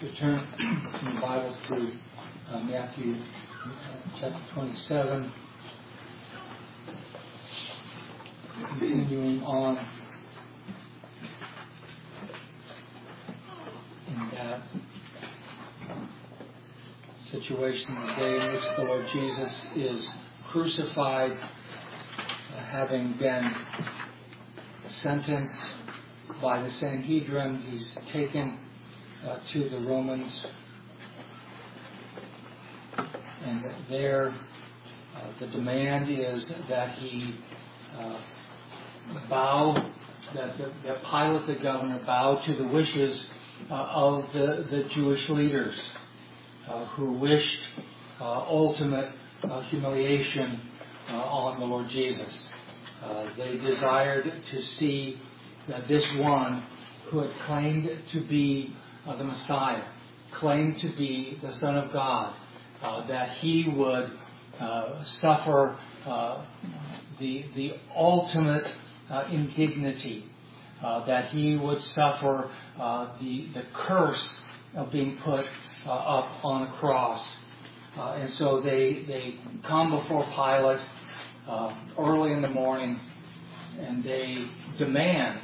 to turn in the Bibles to Matthew chapter 27, continuing on in that situation, the day in which the Lord Jesus is crucified, having been sentenced by the Sanhedrin. He's taken to the Romans, and there the demand is that he that Pilate the governor bow to the wishes of the Jewish leaders who wished ultimate humiliation on the Lord Jesus. They desired to see that this one who had claimed to be the Messiah, claimed to be the Son of God, that he would suffer the ultimate indignity, that he would suffer the curse of being put up on a cross. And so they come before Pilate early in the morning, and they demand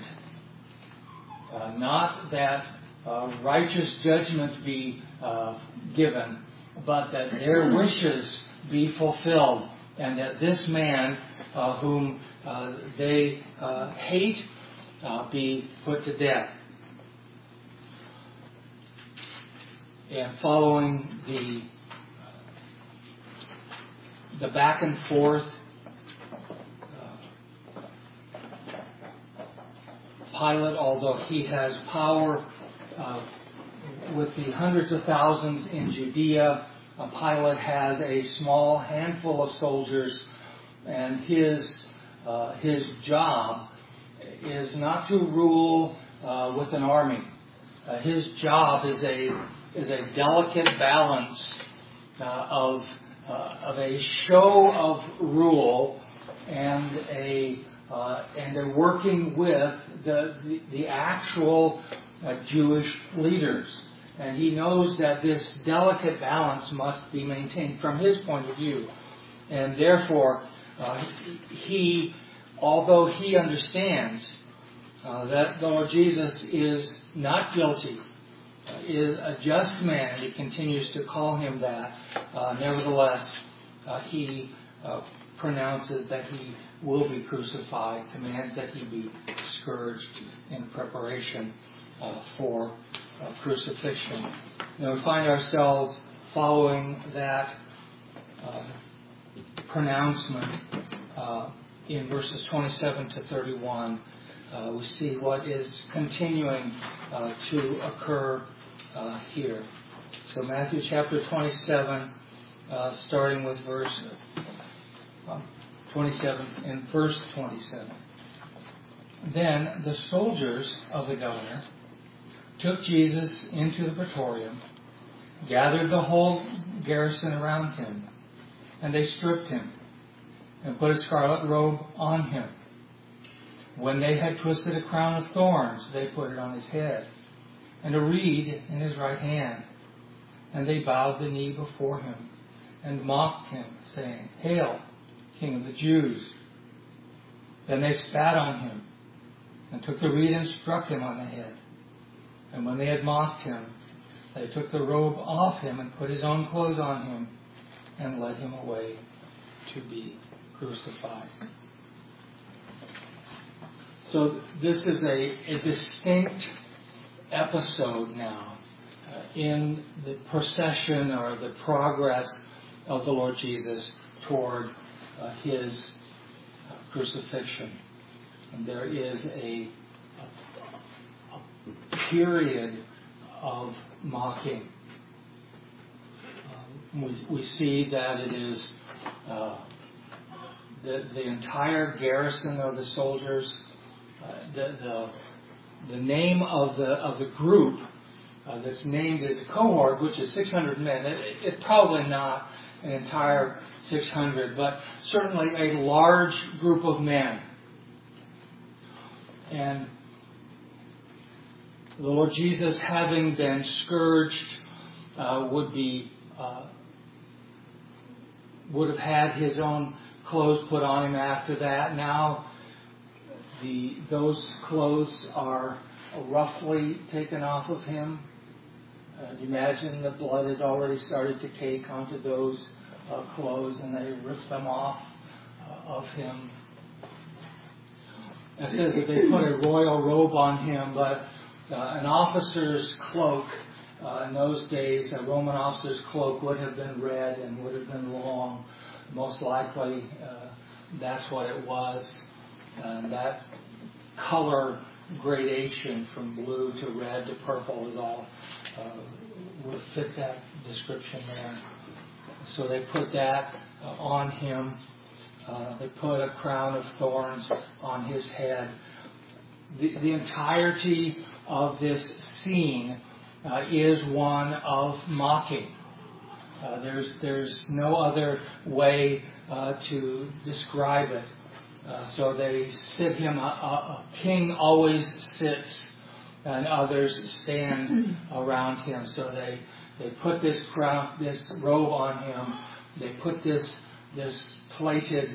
not that righteous judgment be given, but that their wishes be fulfilled, and that this man whom they hate be put to death. And following the back and forth, Pilate, although he has power with the hundreds of thousands in Judea, Pilate has a small handful of soldiers, and his job is not to rule with an army. His job is a delicate balance of a show of rule and a working with the actual Jewish leaders. And he knows that this delicate balance must be maintained from his point of view. And therefore, although he understands that the Lord Jesus is not guilty, is a just man, he continues to call him that, nevertheless, he pronounces that he will be crucified, commands that he be scourged in preparation for crucifixion. Now we find ourselves following that pronouncement in verses 27 to 31. We see what is continuing to occur here. So Matthew chapter 27, starting with verse 27 and verse 27. Then the soldiers of the governor took Jesus into the praetorium, gathered the whole garrison around him, and they stripped him and put a scarlet robe on him. When they had twisted a crown of thorns, they put it on his head, and a reed in his right hand. And they bowed the knee before him and mocked him, saying, "Hail, King of the Jews!" Then they spat on him and took the reed and struck him on the head. And when they had mocked him, they took the robe off him and put his own clothes on him and led him away to be crucified. So this is a distinct episode now in the procession or the progress of the Lord Jesus toward his crucifixion. And there is a period of mocking. We see that it is the entire garrison of the soldiers. The name of the group that's named as a cohort, which is 600 men. It's probably not an entire 600, but certainly a large group of men. And The Lord Jesus, having been scourged, would have had his own clothes put on him after that. Now, those clothes are roughly taken off of him. Imagine the blood has already started to cake onto those clothes, and they rip them off of him. It says that they put a royal robe on him, but an officer's cloak in those days, a Roman officer's cloak would have been red and would have been long. Most likely, that's what it was. And that color gradation from blue to red to purple is all would fit that description there. So they put that on him. They put a crown of thorns on his head. The entirety of this scene is one of mocking. There's no other way to describe it. So they sit him. A king always sits, and others stand around him. So they put this crown, this robe on him. They put this plated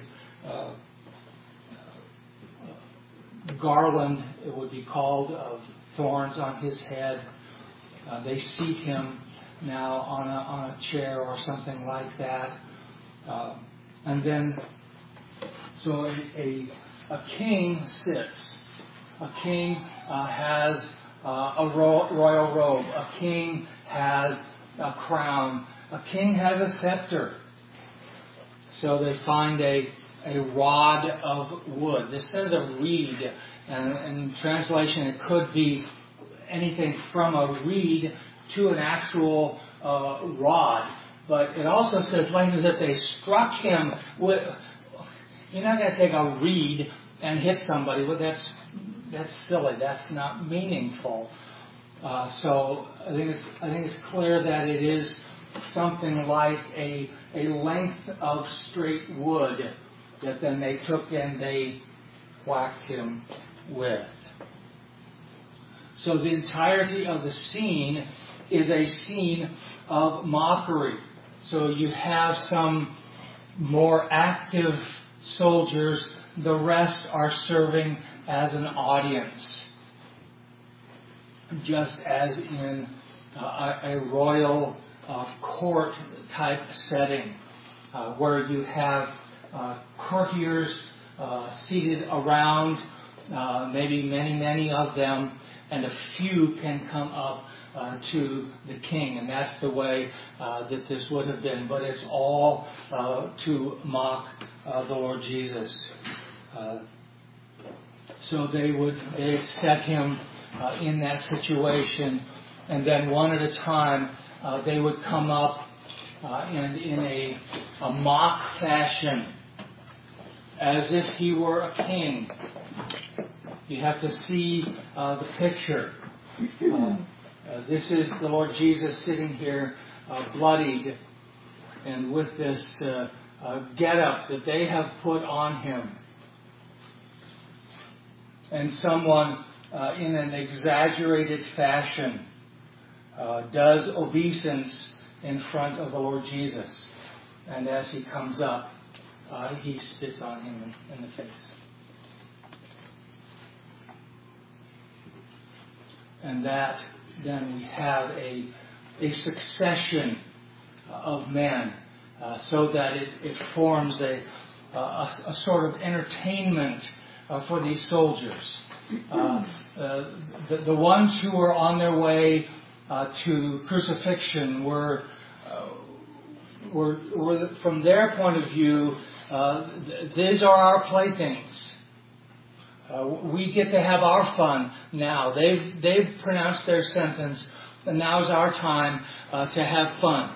garland, it would be called, of thorns on his head. They seat him now on a chair or something like that. And then, so a king sits. A king has a royal robe. A king has a crown. A king has a scepter. So they find a rod of wood. This says a reed, and in translation it could be anything from a reed to an actual rod. But it also says later that they struck him with. You're not going to take a reed and hit somebody. Well, that's silly. That's not meaningful. So I think it's clear that it is something like a length of straight wood that then they took and they whacked him with. So the entirety of the scene is a scene of mockery. So you have some more active soldiers. The rest are serving as an audience, just as in a royal court type setting, where you have courtiers seated around, maybe many of them, and a few can come up to the king, and that's the way that this would have been. But it's all to mock the Lord Jesus. So they'd set him in that situation, and then one at a time they would come up and in a mock fashion, as if he were a king. You have to see the picture. This is the Lord Jesus sitting here, bloodied, and with this get-up that they have put on him. And someone, in an exaggerated fashion, does obeisance in front of the Lord Jesus. And as he comes up, he spits on him in the face. And that, then we have a succession of men, so that it forms a sort of entertainment for these soldiers. The ones who were on their way to crucifixion were from their point of view, these are our playthings. We get to have our fun now. They've pronounced their sentence, and now's our time to have fun.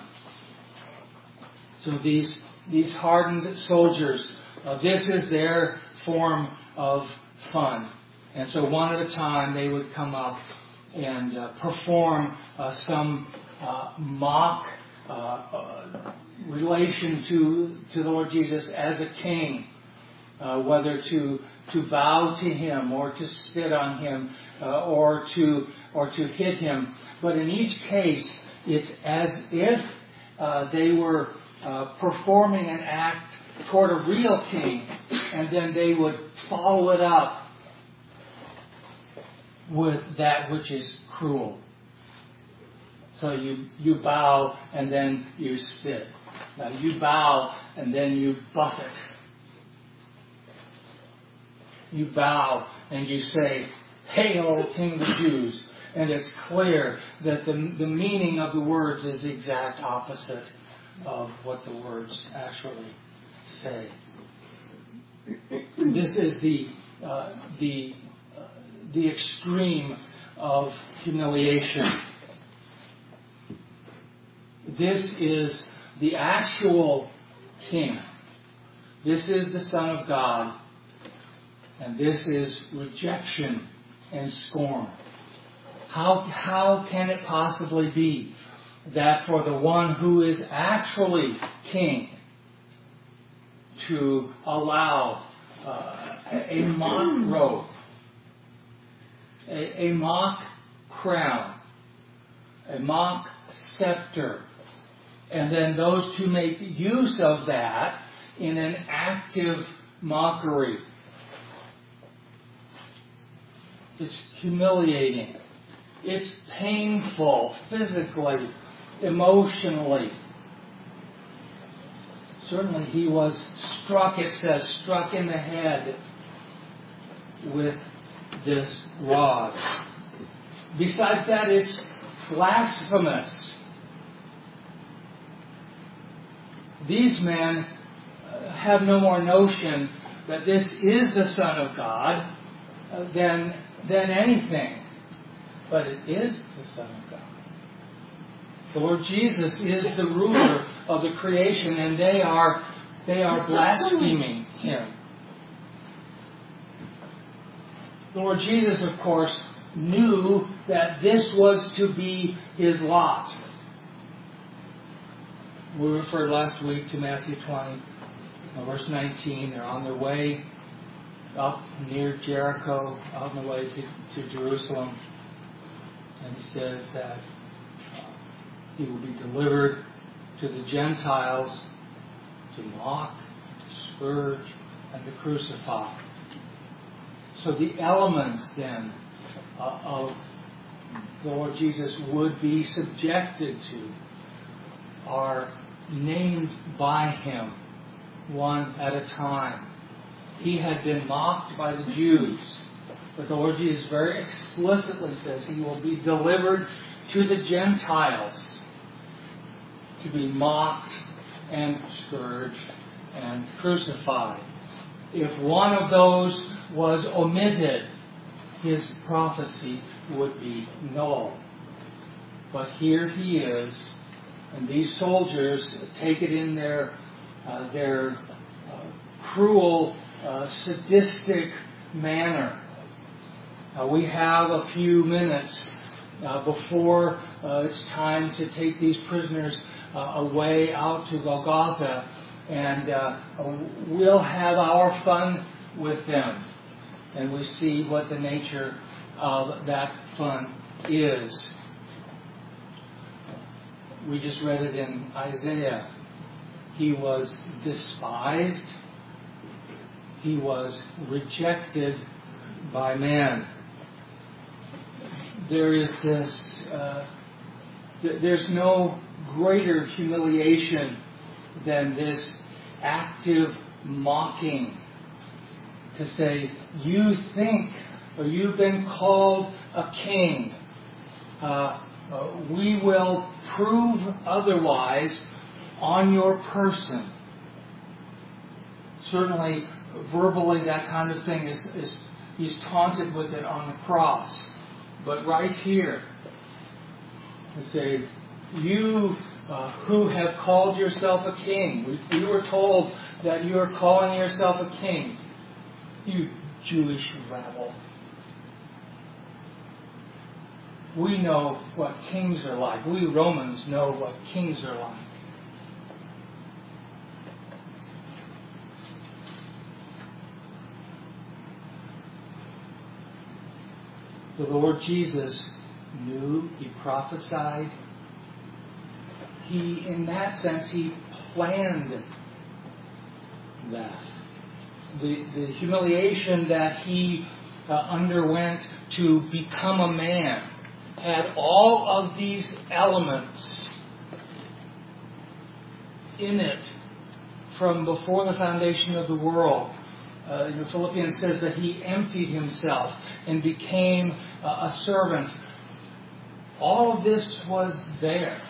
So these hardened soldiers, this is their form of fun. And so one at a time they would come up and perform some mock relation to the Lord Jesus as a king, whether to bow to him or to spit on him or to or to hit him. But in each case, it's as if they were performing an act toward a real king, and then they would follow it up with that which is cruel. So you bow and then you spit. Now you bow and then you buffet. You bow and you say, "Hail, King of the Jews." And it's clear that the meaning of the words is the exact opposite of what the words actually say. This is the extreme of humiliation. This is the actual king. This is the Son of God. And this is rejection and scorn. How can it possibly be that for the one who is actually king to allow a mock robe, a mock crown, a mock scepter, and then those to make use of that in an active mockery? It's humiliating. It's painful physically, emotionally. Certainly he was struck, it says, struck in the head with this rod. Besides that, it's blasphemous. These men have no more notion that this is the Son of God than anything. But it is the Son of God. The Lord Jesus is the ruler of the creation, and they are blaspheming Him. The Lord Jesus, of course, knew that this was to be His lot. We referred last week to Matthew 20, verse 19. They're on their way up near Jericho, on the way to Jerusalem. And He says that He will be delivered to the Gentiles to mock, to scourge, and to crucify. So the elements then of the Lord Jesus would be subjected to are named by Him one at a time. He had been mocked by the Jews, but the Lord Jesus very explicitly says He will be delivered to the Gentiles to be mocked and scourged and crucified. If one of those was omitted, His prophecy would be null. But here He is, and these soldiers take it in their cruel, sadistic manner. We have a few minutes before it's time to take these prisoners away out to Golgotha, and we'll have our fun with them. And we see what the nature of that fun is. We just read it in Isaiah. He was despised. He was rejected by man. There is this, there's no greater humiliation than this active mocking. To say, you think, or you've been called a king. We will prove otherwise on your person. Certainly, verbally, that kind of thing is he's taunted with it on the cross. But right here, they say, you who have called yourself a king. We were told that you are calling yourself a king. You Jewish rabble. We know what kings are like. We Romans know what kings are like. The Lord Jesus knew, he prophesied. He, in that sense, he planned that. The humiliation that he underwent to become a man had all of these elements in it from before the foundation of the world. Philippians says that he emptied himself and became a servant. All of this was there.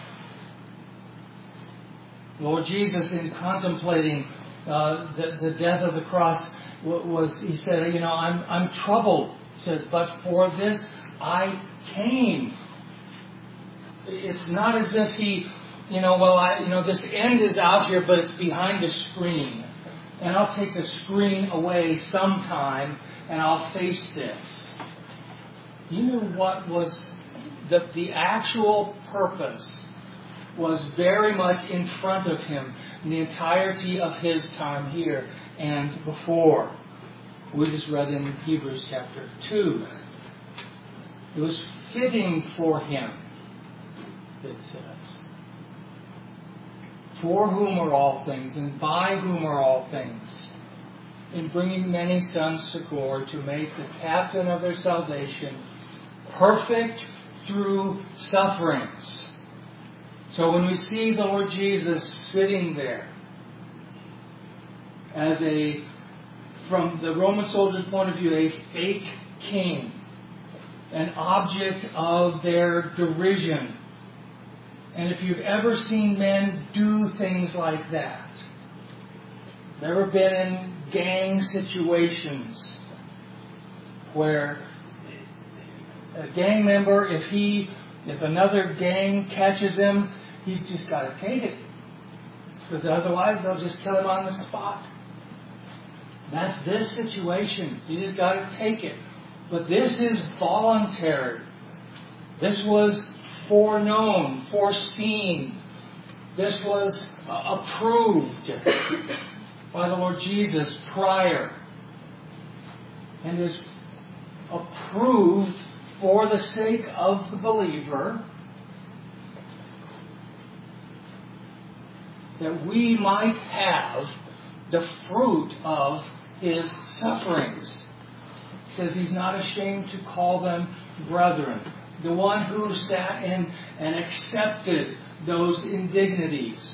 Lord Jesus, in contemplating the death of the cross, he said, I'm troubled. He says, but for this I came. It's not as if he, this end is out here, but it's behind a screen. And I'll take the screen away sometime, and I'll face this. You knew what was the actual purpose was very much in front of him in the entirety of his time here and before. We just read in Hebrews chapter 2. It was fitting for him, it says. For whom are all things, and by whom are all things, in bringing many sons to glory, to make the captain of their salvation perfect through sufferings. So when we see the Lord Jesus sitting there as from the Roman soldier's point of view, a fake king, an object of their derision. And if you've ever seen men do things like that, never been in gang situations where a gang member, if another gang catches him, he's just got to take it. Because otherwise they'll just kill him on the spot. That's this situation. You just got to take it. But this is voluntary. This was foreknown, foreseen. This was approved by the Lord Jesus prior. And is approved for the sake of the believer, that we might have the fruit of his sufferings. He says he's not ashamed to call them brethren. The one who sat in and accepted those indignities.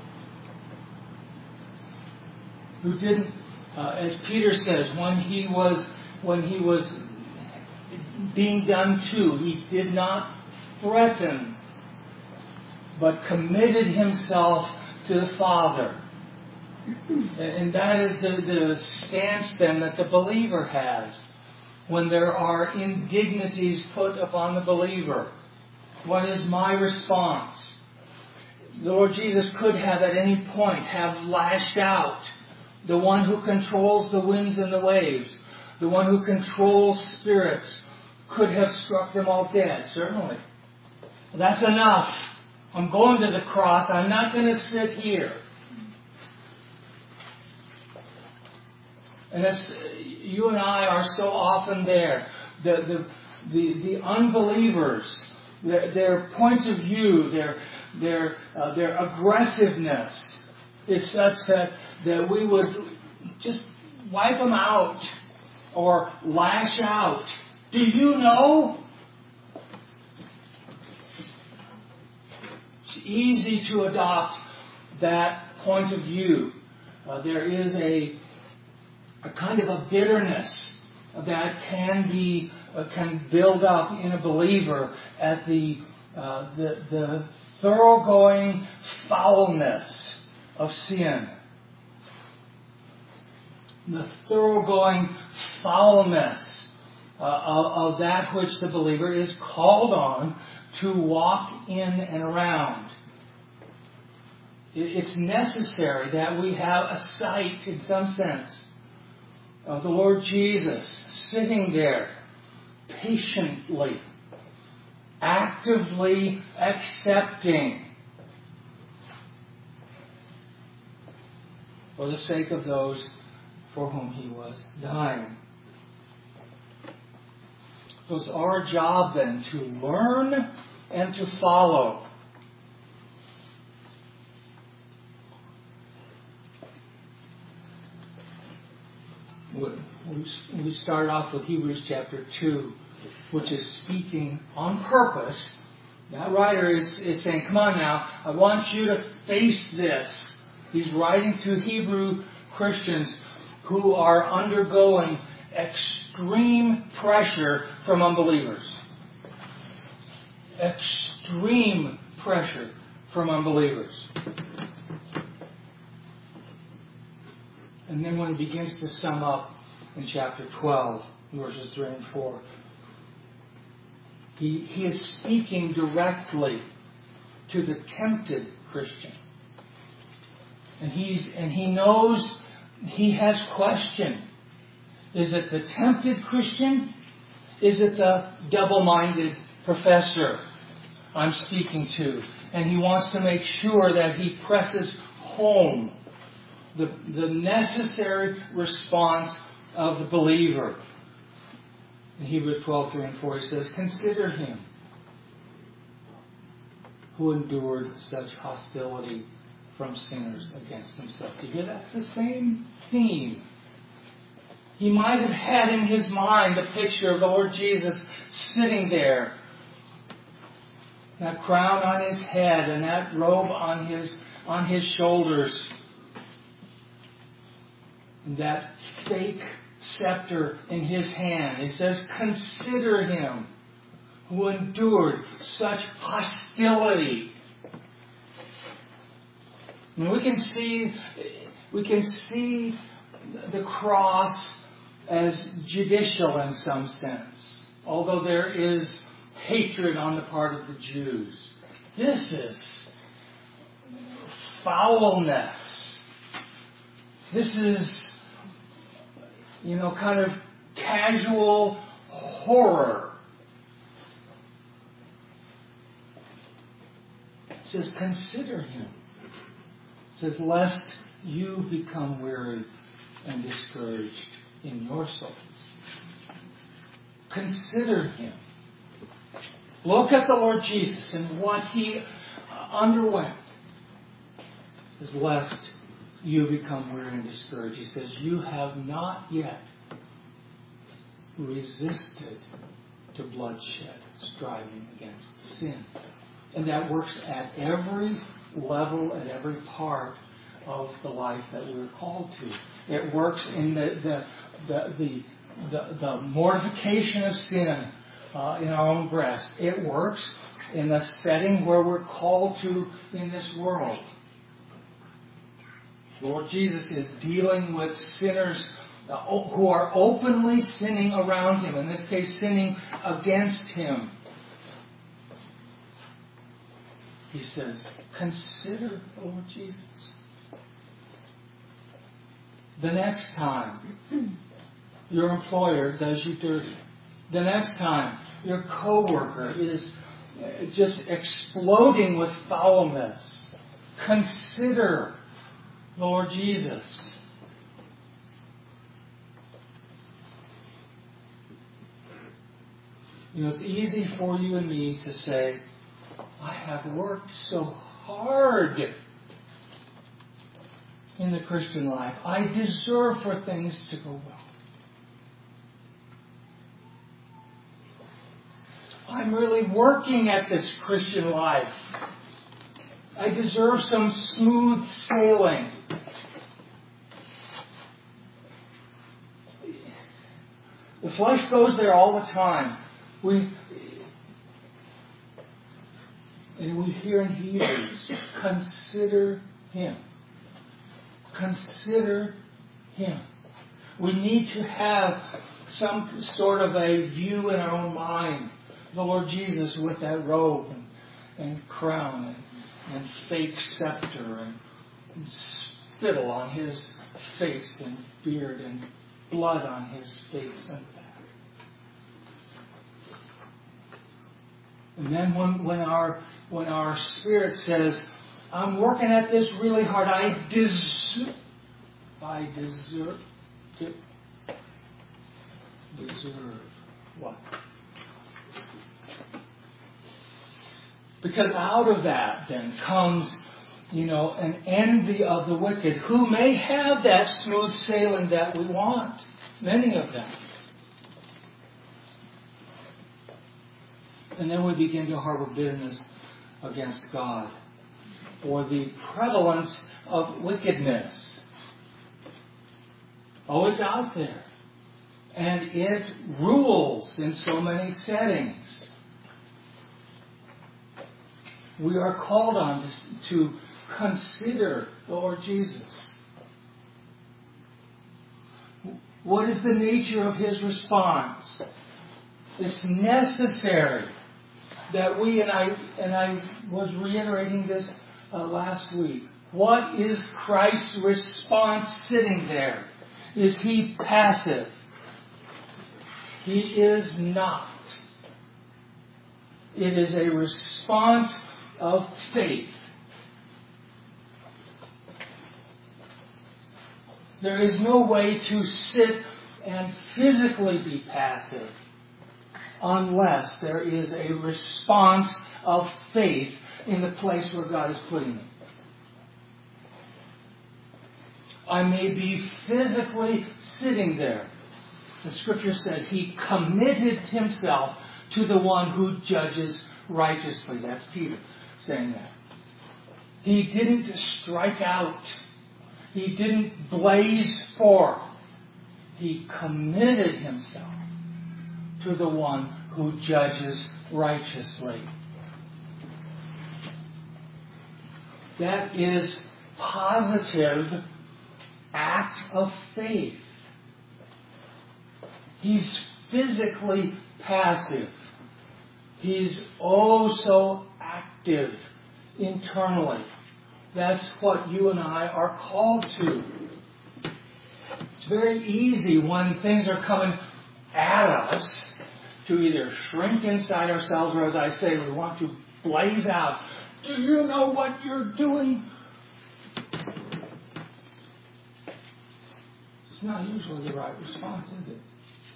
Who didn't, as Peter says, when he was being done to, he did not threaten, but committed himself to the Father. And that is the stance then that the believer has when there are indignities put upon the believer. What is my response? The Lord Jesus could have at any point have lashed out. The one who controls the winds and the waves, the one who controls spirits, could have struck them all dead, certainly. That's enough. I'm going to the cross. I'm not going to sit here. And you and I are so often there. The unbelievers, their points of view, their aggressiveness is such that we would just wipe them out or lash out. Do you know? It's easy to adopt that point of view. There is a kind of a bitterness that can build up in a believer at the thoroughgoing foulness of sin. The thoroughgoing foulness of that which the believer is called on to walk in and around. It's necessary that we have a sight, in some sense, of the Lord Jesus sitting there patiently, actively accepting for the sake of those for whom he was dying. So it's our job then to learn and to follow. We start off with Hebrews chapter 2, which is speaking on purpose. That writer is saying, come on now, I want you to face this. He's writing to Hebrew Christians who are undergoing extreme pressure from unbelievers. Extreme pressure from unbelievers. And then when he begins to sum up in chapter 12, verses 3 and 4, he is speaking directly to the tempted Christian. And he knows he has question. Is it the tempted Christian? Is it the double-minded professor I'm speaking to? And he wants to make sure that he presses home the necessary response of the believer. In Hebrews 12, 3 and 4, he says, consider him who endured such hostility from sinners against himself. Do you hear that? It's the same theme. He might have had in his mind the picture of the Lord Jesus sitting there. That crown on his head and that robe on his shoulders. And that fake scepter in his hand. He says, consider him who endured such hostility. And we can see the cross as judicial in some sense, although there is hatred on the part of the Jews. This is foulness. This is, kind of casual horror. It says, consider him. It says, lest you become weary and discouraged in your souls. Consider him. Look at the Lord Jesus and what he underwent. It says, lest you become weary and discouraged. He says, you have not yet resisted to bloodshed, striving against sin. And that works at every level, at every part of the life that we're called to. It works in the mortification of sin in our own breast. It works in the setting where we're called to in this world. Lord Jesus is dealing with sinners who are openly sinning around him. In this case, sinning against him. He says, consider the Lord Jesus. The next time your employer does you dirty. The next time your coworker is just exploding with foulness. Consider the Lord Jesus. It's easy for you and me to say, I have worked so hard in the Christian life. I deserve for things to go well. I'm really working at this Christian life. I deserve some smooth sailing. The flesh goes there all the time. We hear in Hebrews, consider him. Consider him. We need to have some sort of a view in our own mind. The Lord Jesus with that robe and crown and fake scepter and spittle on his face and beard and blood on his face and back. And then when our spirit says, I'm working at this really hard, I deserve what? Because out of that then comes, an envy of the wicked who may have that smooth sailing that we want. Many of them. And then we begin to harbor bitterness against God for the prevalence of wickedness. Oh, it's out there. And it rules in so many settings. We are called on to consider the Lord Jesus. What is the nature of His response? It's necessary that we, and I was reiterating this last week, what is Christ's response sitting there? Is He passive? He is not. It is a response of faith. There is no way to sit and physically be passive unless there is a response of faith in the place where God is putting me. I may be physically sitting there. The Scripture said He committed Himself to the one who judges righteously. That's Peter saying that. He didn't strike out. He didn't blaze forth. He committed Himself to the one who judges righteously. That is positive act of faith. He's physically passive. He's oh so active internally. That's what you and I are called to. It's very easy when things are coming at us to either shrink inside ourselves, or as I say, we want to blaze out. Do you know what you're doing? It's not usually the right response, is it?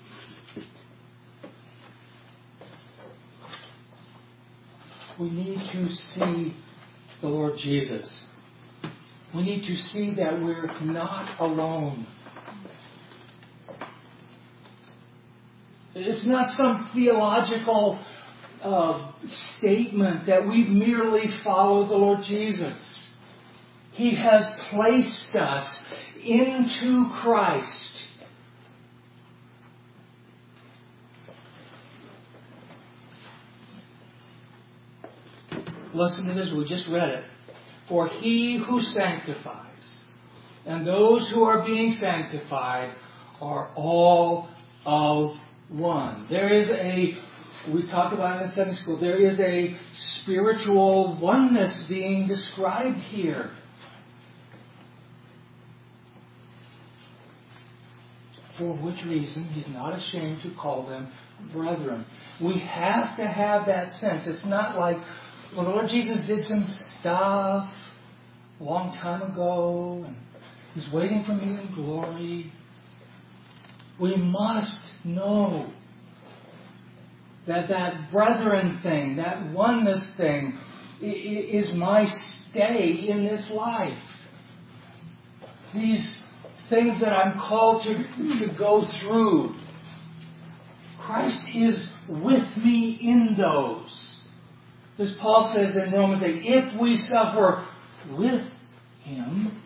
We need to see the Lord Jesus. We need to see that we're not alone. It's not some theological statement that we merely follow the Lord Jesus. He has placed us into Christ. Listen to this, we just read it. For He who sanctifies and those who are being sanctified are all of one. There is we talked about it in Sunday school, there is a spiritual oneness being described here. For which reason He's not ashamed to call them brethren. We have to have that sense. It's not like, well, the Lord Jesus did some stuff a long time ago, and He's waiting for me in glory. We must know that brethren thing, that oneness thing, is my stay in this life. These things that I'm called to go through, Christ is with me in those. As Paul says in Romans 8, if we suffer with Him,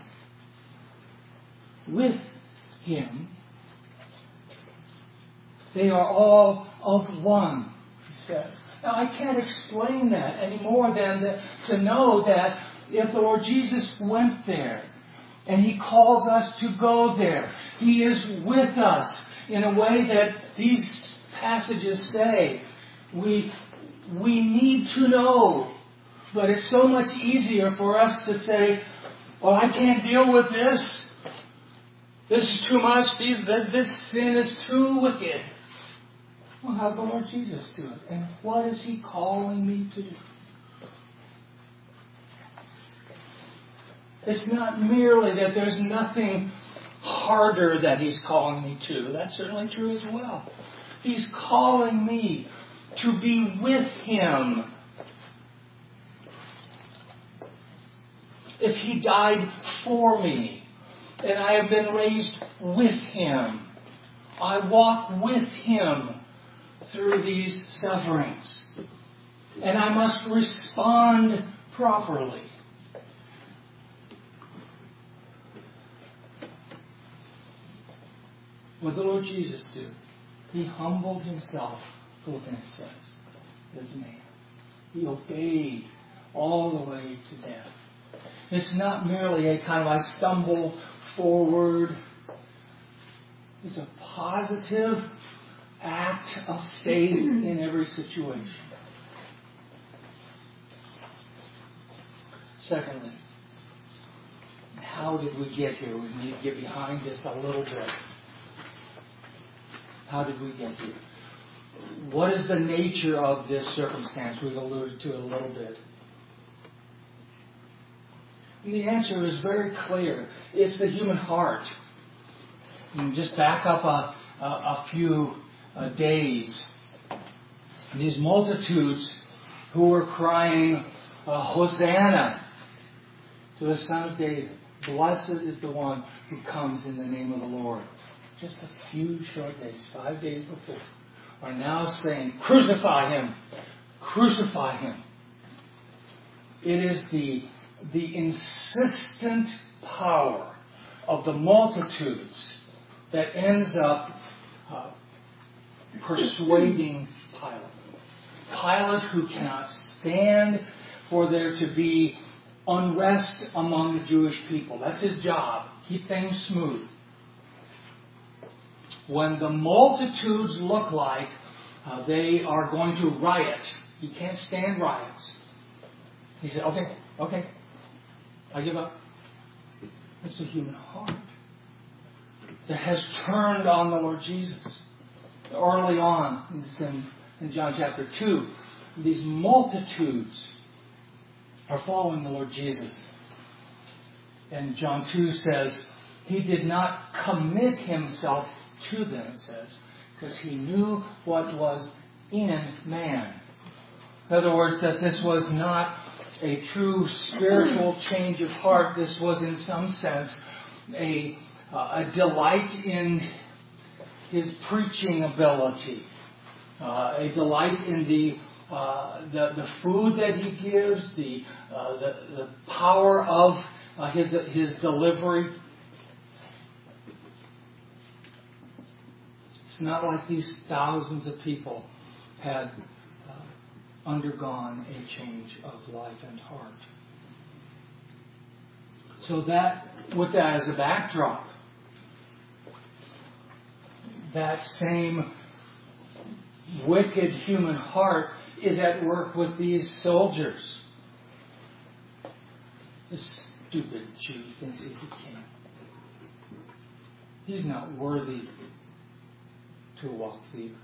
they are all of one, he says. Now, I can't explain that any more than to know that if the Lord Jesus went there and He calls us to go there, He is with us in a way that these passages say. We need to know. But it's so much easier for us to say, well, I can't deal with this. This is too much. This sin is too wicked. Well, how did the Lord Jesus do it? And what is He calling me to do? It's not merely that there's nothing harder that He's calling me to. That's certainly true as well. He's calling me to be with Him if He died for me, and I have been raised with Him, I walk with Him through these sufferings. And I must respond properly. What did the Lord Jesus do? He humbled Himself, Philippians says, as man. He obeyed all the way to death. It's not merely a kind of I stumble forward. It's a positive act of faith in every situation. Secondly, how did we get here? We need to get behind this a little bit. How did we get here? What is the nature of this circumstance? We've alluded to it a little bit. And the answer is very clear. It's the human heart. And just back up a few days. These multitudes who were crying, Hosanna to the Son of David. Blessed is the one who comes in the name of the Lord. Just a few short days, 5 days before, are now saying, crucify Him! Crucify Him! It is the insistent power of the multitudes that ends up persuading Pilate. Pilate, who cannot stand for there to be unrest among the Jewish people. That's his job. Keep things smooth. When the multitudes look like they are going to riot, he can't stand riots. He said, okay, I give up. It's the human heart that has turned on the Lord Jesus. Early on, it's in John chapter 2, these multitudes are following the Lord Jesus. And John 2 says, He did not commit Himself to them, it says, because He knew what was in man. In other words, that this was not a true spiritual change of heart. This was, in some sense, a delight in His preaching ability, a delight in the food that He gives, the power of His delivery. It's not like these thousands of people had undergone a change of life and heart. So that, with that as a backdrop, that same wicked human heart is at work with these soldiers. This stupid Jew thinks he's a king. He's not worthy to walk the earth.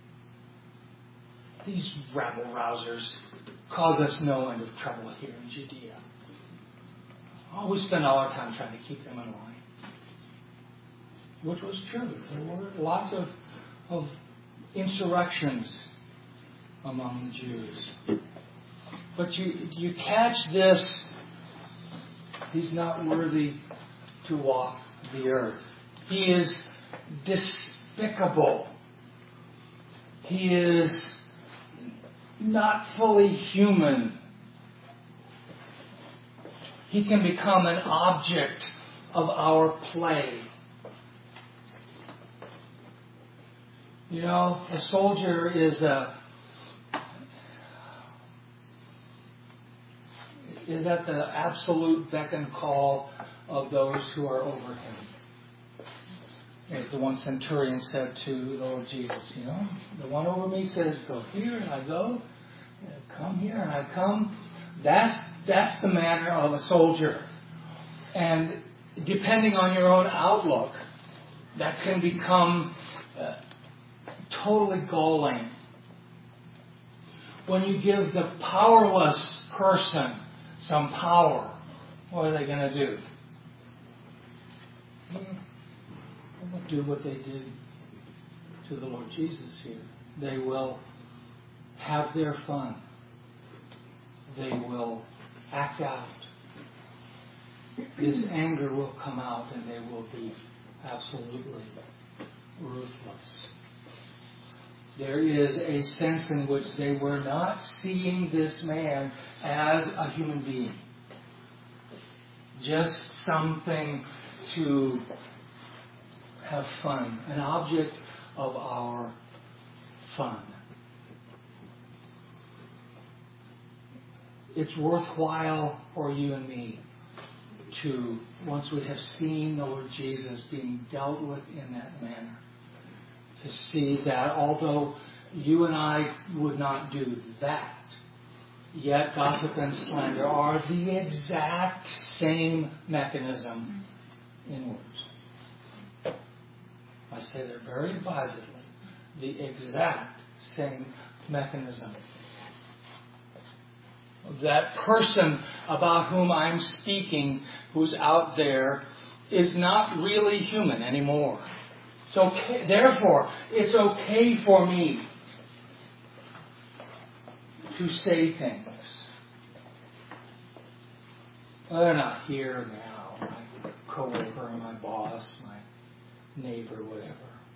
These rabble-rousers cause us no end of trouble here in Judea. We spend all our time trying to keep them in line. Which was true. There were lots of insurrections among the Jews. But you catch this, he's not worthy to walk the earth. He is despicable. He is not fully human. He can become an object of our play. You know, a soldier is at the absolute beck and call of those who are over him. As the one centurion said to the Lord Jesus, you know, the one over me says, go here, and I go. Come here, and I come. That's the manner of a soldier. And depending on your own outlook, that can become totally galling. When you give the powerless person some power, what are they going to do? They will do what they did to the Lord Jesus here. They will have their fun. They will act out. His anger will come out and they will be absolutely ruthless. There is a sense in which they were not seeing this man as a human being. Just something to have fun, an object of our fun. It's worthwhile for you and me to, once we have seen the Lord Jesus being dealt with in that manner, to see that although you and I would not do that, yet gossip and slander are the exact same mechanism in words. I say that very advisedly. The exact same mechanism. That person about whom I'm speaking, who's out there, is not really human anymore. It's okay. Therefore, it's okay for me to say things. Well, they're not here now. My coworker, my boss, my neighbor, whatever.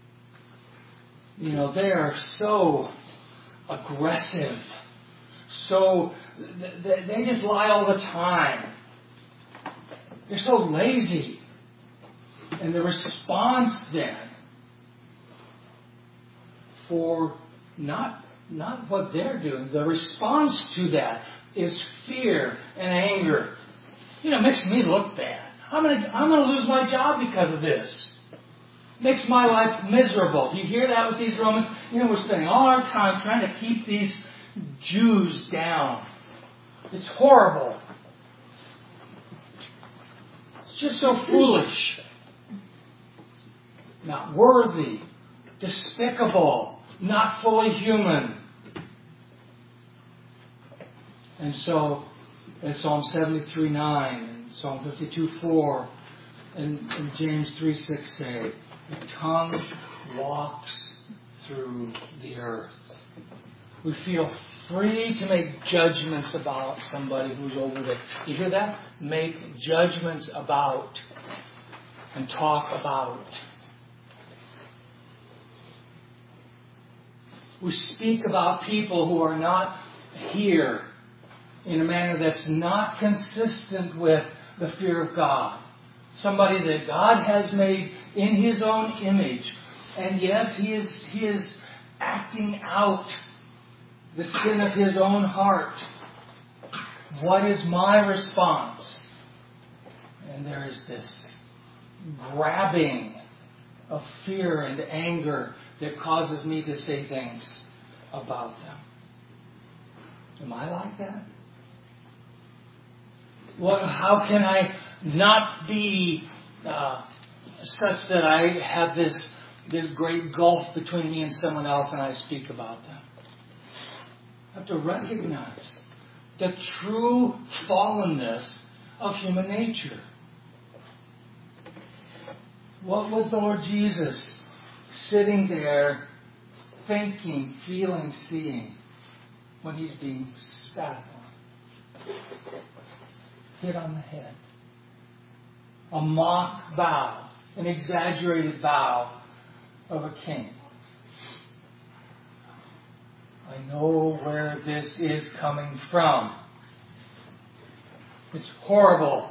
They are so aggressive. So they just lie all the time. They're so lazy. And the response then for not what they're doing, the response to that is fear and anger. It makes me look bad. I'm gonna lose my job because of this. Makes my life miserable. Do you hear that with these Romans? We're spending all our time trying to keep these Jews down. It's horrible. It's just so foolish. Not worthy. Despicable. Not fully human. And so, as Psalm 73:9 and Psalm 52:4 and James 3:6 say, the tongue walks through the earth. We feel free to make judgments about somebody who's over there. You hear that? Make judgments about and talk about. We speak about people who are not here in a manner that's not consistent with the fear of God. Somebody that God has made in His own image. And yes, He is acting out the sin of His own heart. What is my response? And there is this grabbing of fear and anger that causes me to say things about them. Am I like that? How can I not be such that I have this great gulf between me and someone else and I speak about them? I have to recognize the true fallenness of human nature. What was the Lord Jesus sitting there thinking, feeling, seeing when He's being spat upon? Hit on the head. A mock bow, an exaggerated bow of a king. I know where this is coming from. It's horrible.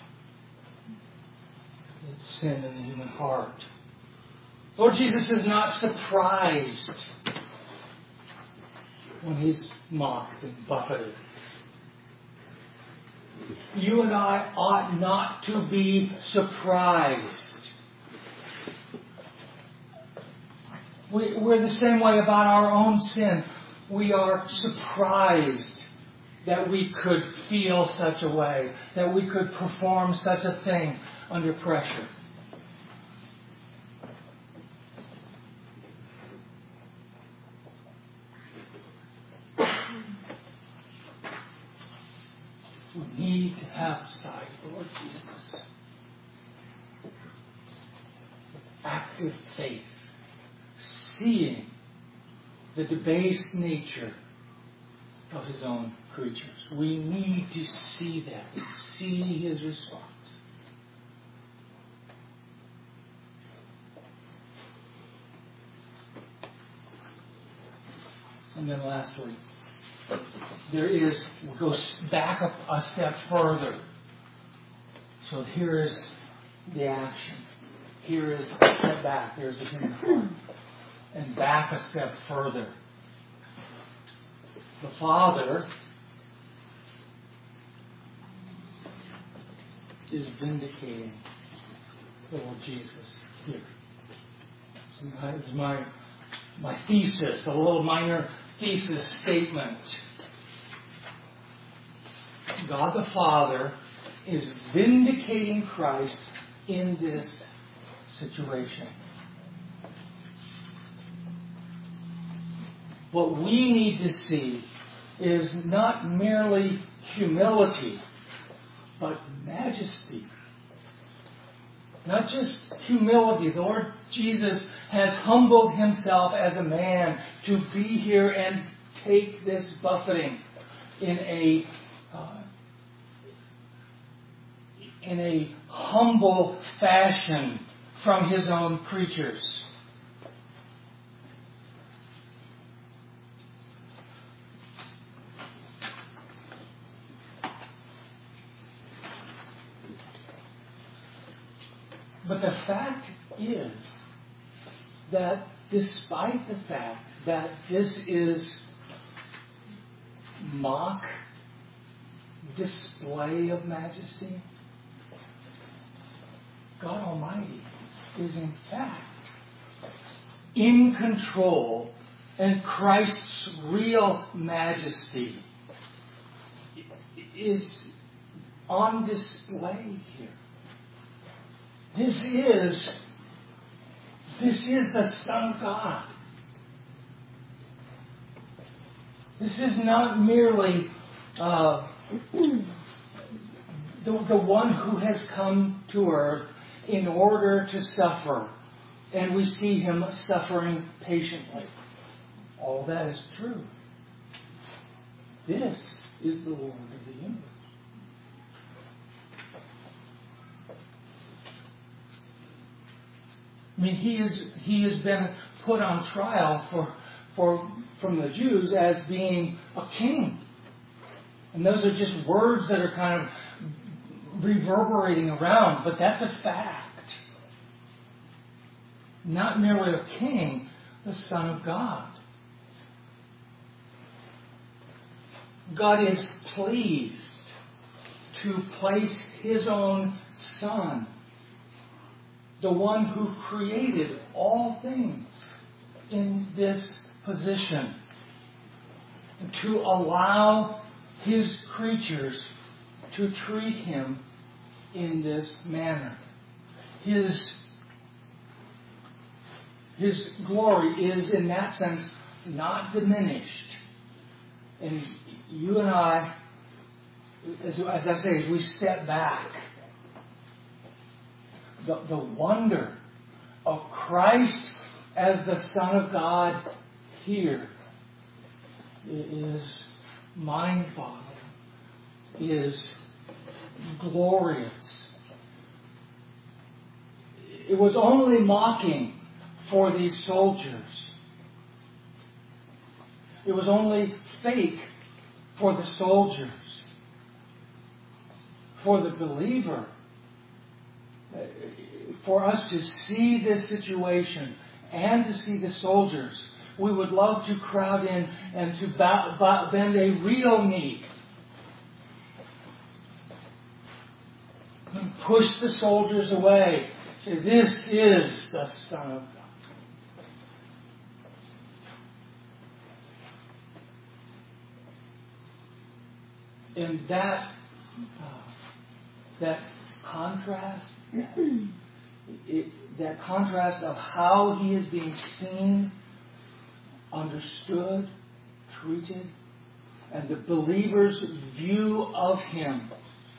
It's sin in the human heart. Lord Jesus is not surprised when He's mocked and buffeted. You and I ought not to be surprised. We're the same way about our own sin. We are surprised that we could feel such a way, that we could perform such a thing under pressure. We need to have sight, Lord Jesus. Active faith. Seeing the debased nature of His own creatures. We need to see that. See His response. And then lastly, we go back up a step further. So here is the action. Here is a step back. Here's the human heart. And back a step further. The Father is vindicating the Lord Jesus here. It's my thesis, a little minor thesis statement. God the Father is vindicating Christ in this situation. What we need to see is not merely humility, but majesty. Not just humility. The Lord Jesus has humbled himself as a man to be here and take this buffeting in a humble fashion from his own creatures. But the fact is that despite the fact that this is mock display of majesty, God Almighty is in fact in control, and Christ's real majesty is on display here. This is the Son of God. This is not merely the one who has come to earth in order to suffer, and we see him suffering patiently. All that is true. This is the Lord of the universe. I mean, he has been put on trial from the Jews as being a king. And those are just words that are kind of reverberating around, but that's a fact. Not merely a king, the Son of God. God is pleased to place his own Son, the one who created all things, in this position, to allow his creatures to treat him in this manner. His glory is, in that sense, not diminished. And you and I, as I say, as we step back, the wonder of Christ as the Son of God here is mind-boggling, is glorious. It was only mocking for these soldiers. It was only fake for the soldiers. For the believer, for us to see this situation and to see the soldiers, we would love to crowd in and to bend a real knee and push the soldiers away. Say, this is the Son of God. And that contrast, that contrast of how he is being seen, understood, treated, and the believer's view of him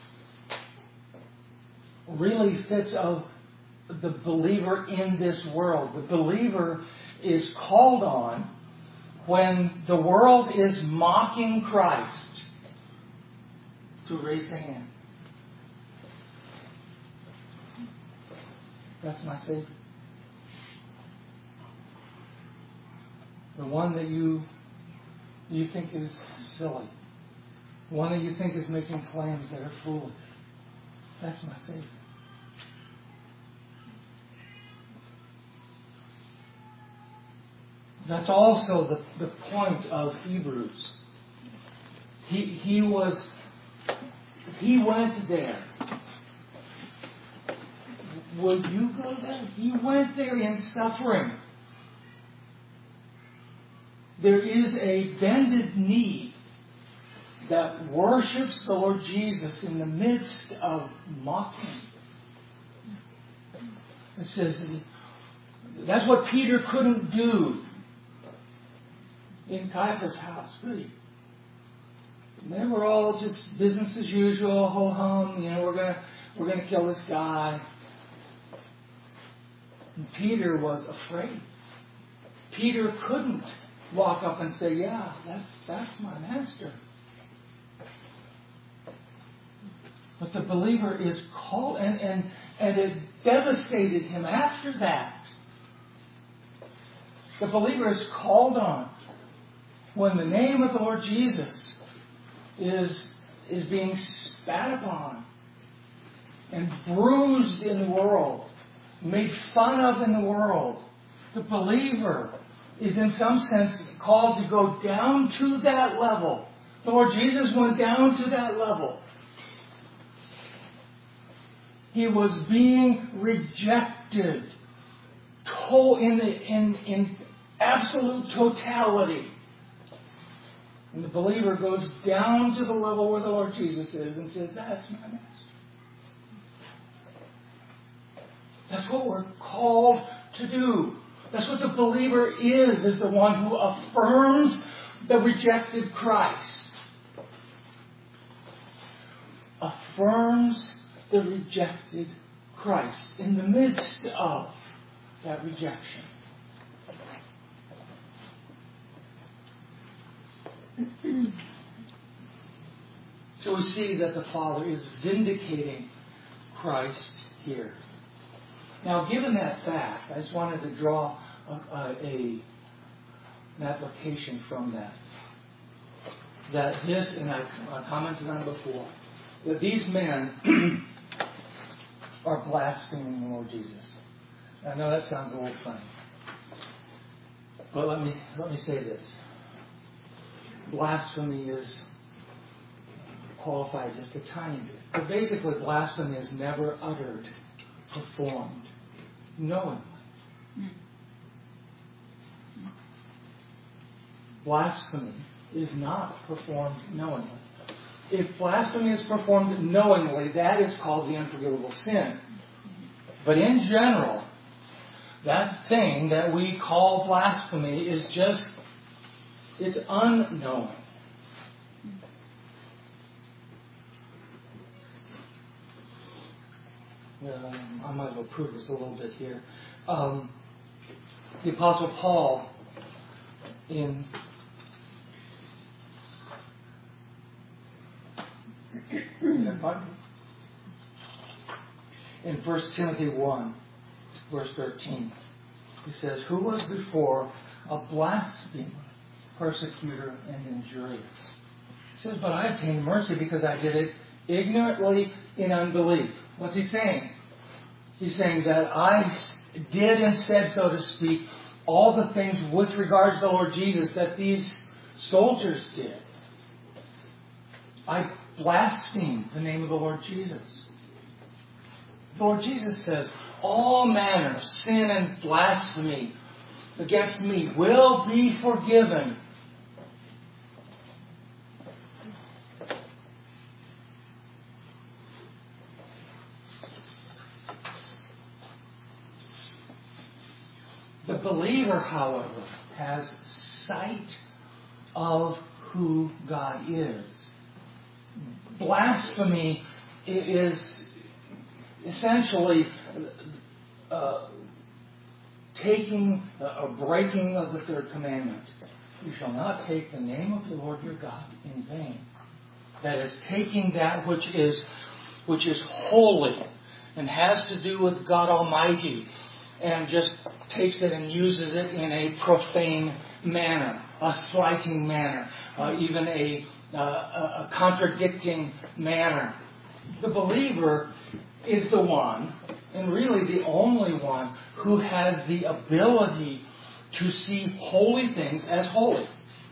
really fits of the believer in this world. The believer is called on when the world is mocking Christ to raise the hand. That's my Savior. The one that you you think is silly. One that you think is making claims that are foolish. That's my Savior. That's also the point of Hebrews. He went there. Would you go there? He went there in suffering. There is a bended knee that worships the Lord Jesus in the midst of mocking. It says that's what Peter couldn't do in Caiaphas' house, really. They were all just business as usual, ho hum. We're gonna kill this guy. And Peter was afraid. Peter couldn't walk up and say, "Yeah, that's my master." But the believer is called, and it devastated him after that. The believer is called on when the name of the Lord Jesus is being spat upon and bruised in the world, made fun of in the world. The believer is in some sense called to go down to that level. The Lord Jesus went down to that level. He was being rejected in absolute totality. And the believer goes down to the level where the Lord Jesus is and says, "That's my master." That's what we're called to do. That's what the believer is the one who affirms the rejected Christ. Affirms the rejected Christ in the midst of that rejection. So we see that the Father is vindicating Christ here. Now, given that fact, I just wanted to draw an application from that. That this, and I commented on it before, that these men are blaspheming the Lord Jesus. I know that sounds a little funny, but let me say this. Blasphemy is qualified just a tiny bit. But basically, blasphemy is never uttered, performed, knowingly. Blasphemy is not performed knowingly. If blasphemy is performed knowingly, that is called the unforgivable sin. But in general, that thing that we call blasphemy is just, it's unknowing. I might as well prove this a little bit here. The Apostle Paul in in 1 Timothy 1, verse 13, he says, "Who was before a blasphemer, persecutor, and injurious?" He says, "But I obtained mercy because I did it ignorantly in unbelief." What's he saying? He's saying that I did and said, so to speak, all the things with regards to the Lord Jesus that these soldiers did. I blasphemed the name of the Lord Jesus. The Lord Jesus says, all manner of sin and blasphemy against me will be forgiven. The believer, however, has sight of who God is. Blasphemy is essentially taking a breaking of the third commandment. You shall not take the name of the Lord your God in vain. That is taking that which is holy and has to do with God Almighty, and just takes it and uses it in a profane manner. a slighting manner, even a contradicting manner. The believer is the one, and really the only one, who has the ability to see holy things as holy.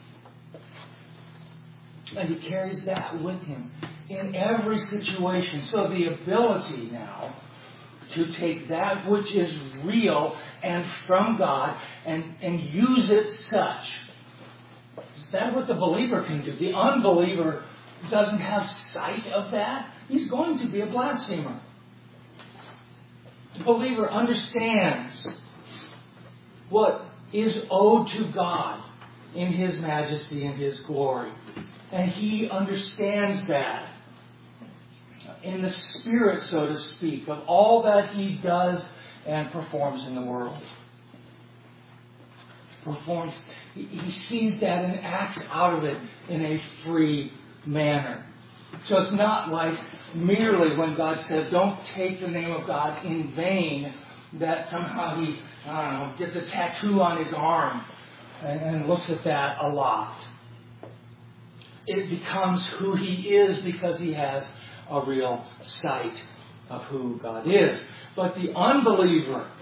And he carries that with him in every situation. So the ability now to take that which is real and from God and use it such. Is that what the believer can do? The unbeliever doesn't have sight of that. He's going to be a blasphemer. The believer understands what is owed to God in His majesty and His glory. And he understands that in the spirit, so to speak, of all that he does and performs in the world. He sees that and acts out of it in a free manner. So it's not like merely when God said, don't take the name of God in vain, that somehow he, gets a tattoo on his arm and looks at that a lot. It becomes who he is because he has a real sight of who God is. But the unbeliever,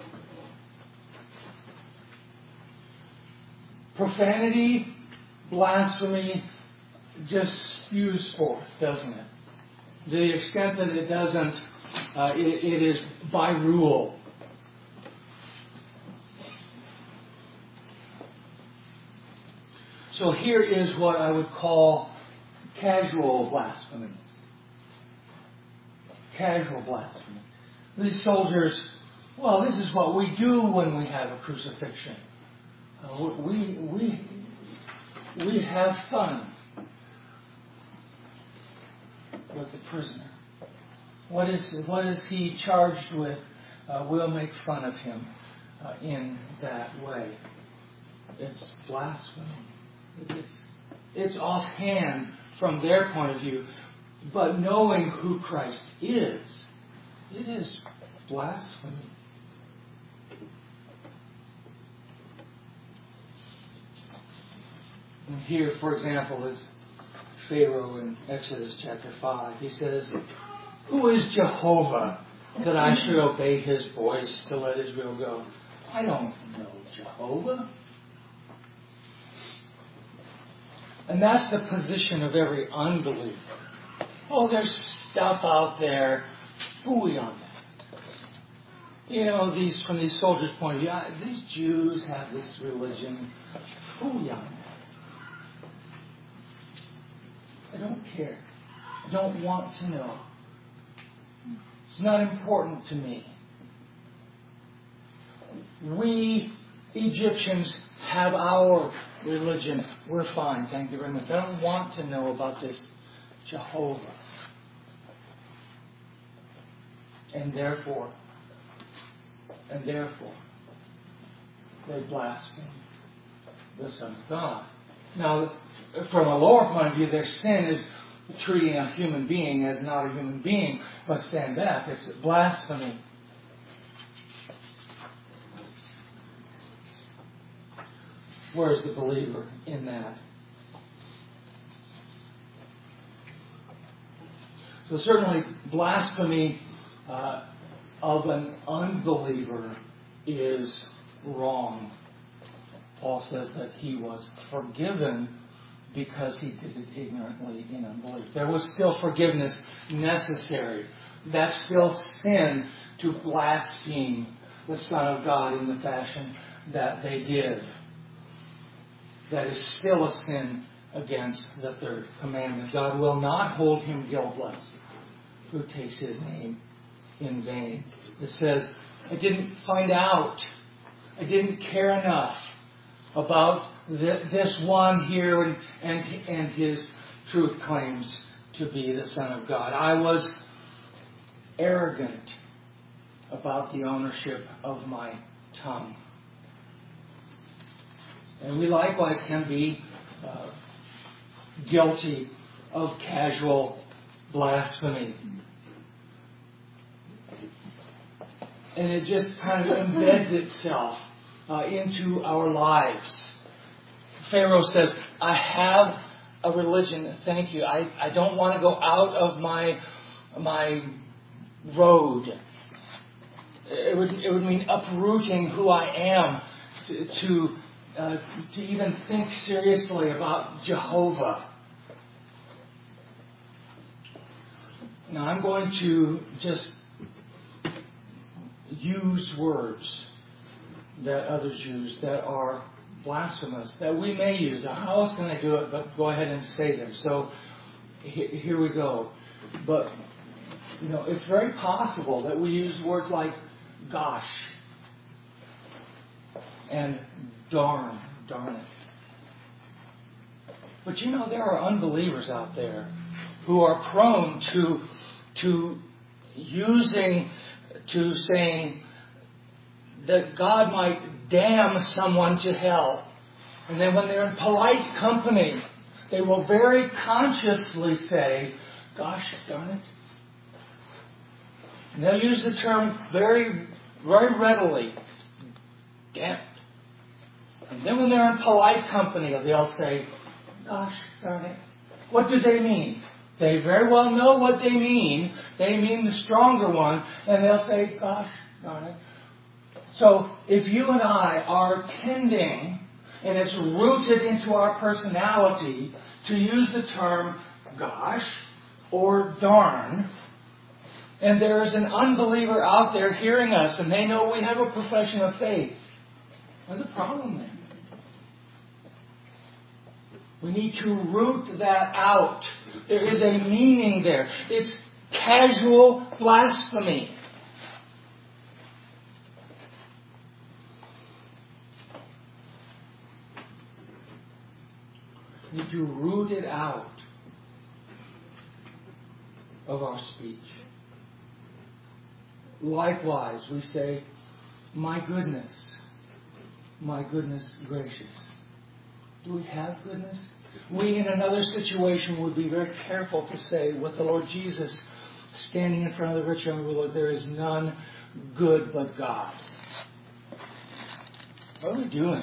profanity, blasphemy, just spews forth, doesn't it? To the extent that it doesn't, it is by rule. So here is what I would call casual blasphemy. Casual blasphemy. These soldiers, well, this is what we do when we have a crucifixion. We have fun with the prisoner. What is he charged with? We'll make fun of him in that way. It's blasphemy. It's offhand from their point of view, but knowing who Christ is, it is blasphemy. And here, for example, is Pharaoh in Exodus chapter 5. He says, "Who is Jehovah that I should obey his voice to let Israel go?" I don't know Jehovah. And that's the position of every unbeliever. Oh, there's stuff out there. Phooey on that. You know, from these soldiers' point of view, these Jews have this religion. Phooey on that. I don't care. I don't want to know. It's not important to me. We Egyptians have our religion. We're fine, thank you very much. I don't want to know about this Jehovah. And therefore, they blaspheme the Son of God. Now, from a lower point of view, their sin is treating a human being as not a human being. But stand back, it's blasphemy. Where is the believer in that? So certainly blasphemy of an unbeliever is wrong. Paul says that he was forgiven because he did it ignorantly in unbelief. There was still forgiveness necessary. That's still sin to blaspheme the Son of God in the fashion that they did. That is still a sin against the third commandment. God will not hold him guiltless who takes his name in vain. It says, I didn't find out. I didn't care enough about this one here and his truth claims to be the Son of God. I was arrogant about the ownership of my tongue. And we likewise can be guilty of casual blasphemy. And it just kind of embeds itself into our lives. Pharaoh says, I have a religion, thank you. I don't want to go out of my road. It would mean uprooting who I am to even think seriously about Jehovah. Now I'm going to just use words that others use that are blasphemous, that we may use. How else can I do it but go ahead and say them? So here we go. But, it's very possible that we use words like gosh and darn it. But there are unbelievers out there who are prone to saying that God might damn someone to hell. And then when they're in polite company, they will very consciously say, gosh darn it. And they'll use the term very, very readily. Damn. And then when they're in polite company, they'll say, gosh darn it. What do they mean? They very well know what they mean. They mean the stronger one. And they'll say, gosh darn it. So if you and I are tending, and it's rooted into our personality, to use the term gosh or darn, and there is an unbeliever out there hearing us, and they know we have a profession of faith, there's a problem there. We need to root that out. There is a meaning there. It's casual blasphemy. We need to root it out of our speech. Likewise, we say, my goodness gracious. Do we have goodness? We, in another situation, would be very careful to say, with the Lord Jesus standing in front of the rich young ruler, there is none good but God. What are we doing?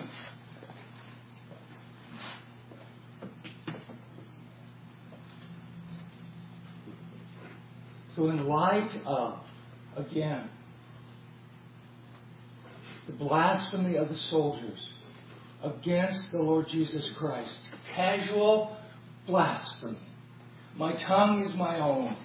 So in light of, again, the blasphemy of the soldiers against the Lord Jesus Christ, casual blasphemy, my tongue is my own,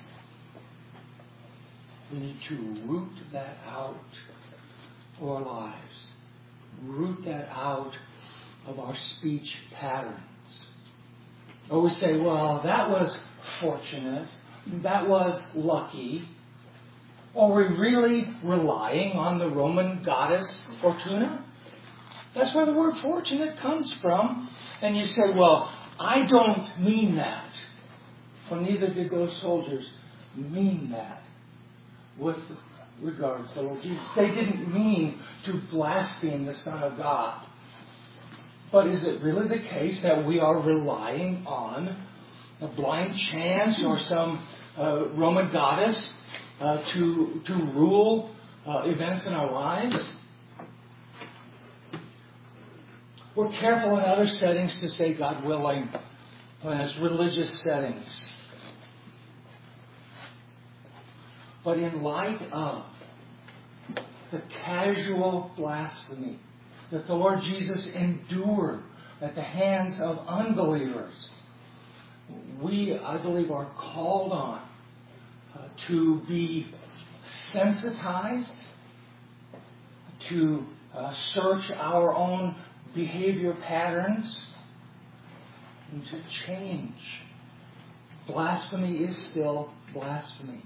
we need to root that out of our lives. Root that out of our speech patterns. Or we say, well, that was fortunate. That was lucky. Are we really relying on the Roman goddess Fortuna? That's where the word fortunate comes from. And you say, well, I don't mean that. For neither did those soldiers mean that with regards to the Lord Jesus. They didn't mean to blaspheme the Son of God. But is it really the case that we are relying on a blind chance or some Roman goddess to rule events in our lives? We're careful in other settings to say God willing when it's religious settings. But in light of the casual blasphemy that the Lord Jesus endured at the hands of unbelievers, we, I believe, are called on to be sensitized, to search our own behavior patterns, and to change. Blasphemy is still blasphemy.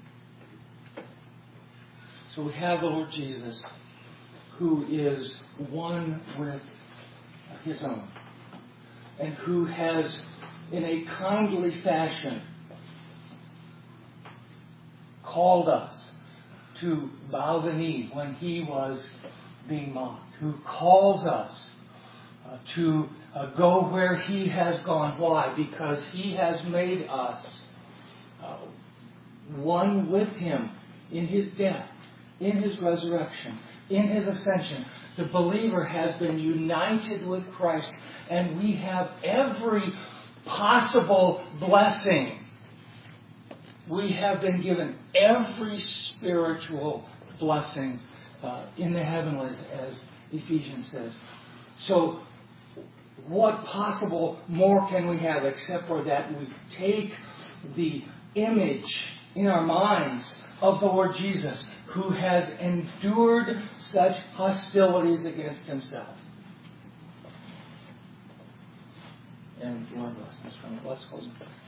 So we have the Lord Jesus, who is one with His own, and who has, in a kindly fashion, called us to bow the knee when He was being mocked, who calls us to go where He has gone. Why? Because He has made us one with Him in His death, in His resurrection, in His ascension, the believer has been united with Christ, and we have every possible blessing. We have been given every spiritual blessing in the heavenlies, as Ephesians says. So, what possible more can we have except for that we take the image in our minds of the Lord Jesus, who has endured such hostilities against Himself. And learn lessons from it. Let's close.